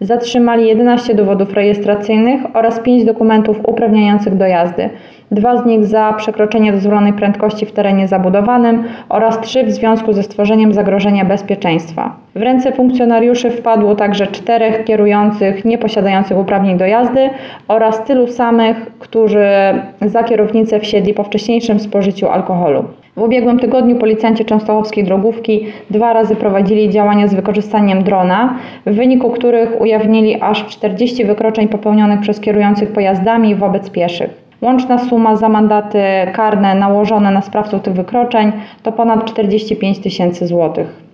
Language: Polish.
Zatrzymali 11 dowodów rejestracyjnych oraz 5 dokumentów uprawniających do jazdy. 2 z nich za przekroczenie dozwolonej prędkości w terenie zabudowanym oraz 3 w związku ze stworzeniem zagrożenia bezpieczeństwa. W ręce funkcjonariuszy wpadło także 4 kierujących nieposiadających uprawnień do jazdy oraz tylu samych, którzy za kierownicę wsiedli po wcześniejszym spożyciu alkoholu. W ubiegłym tygodniu policjanci częstochowskiej drogówki 2 razy prowadzili działania z wykorzystaniem drona, w wyniku których ujawnili aż 40 wykroczeń popełnionych przez kierujących pojazdami wobec pieszych. Łączna suma za mandaty karne nałożone na sprawców tych wykroczeń to ponad 45 000 złotych.